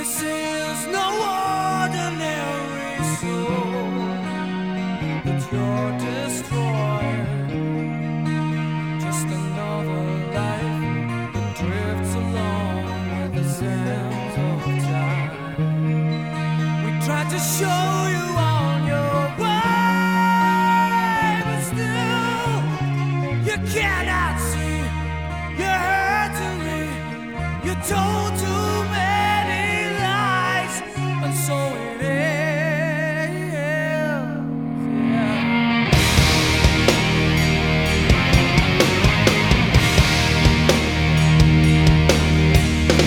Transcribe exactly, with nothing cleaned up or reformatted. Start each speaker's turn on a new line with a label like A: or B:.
A: This is no ordinary soul that you're destroying. Just another life that drifts along with the sands of time. We tried to show you on your way, but still you cannot see. You're hurting me. You're told to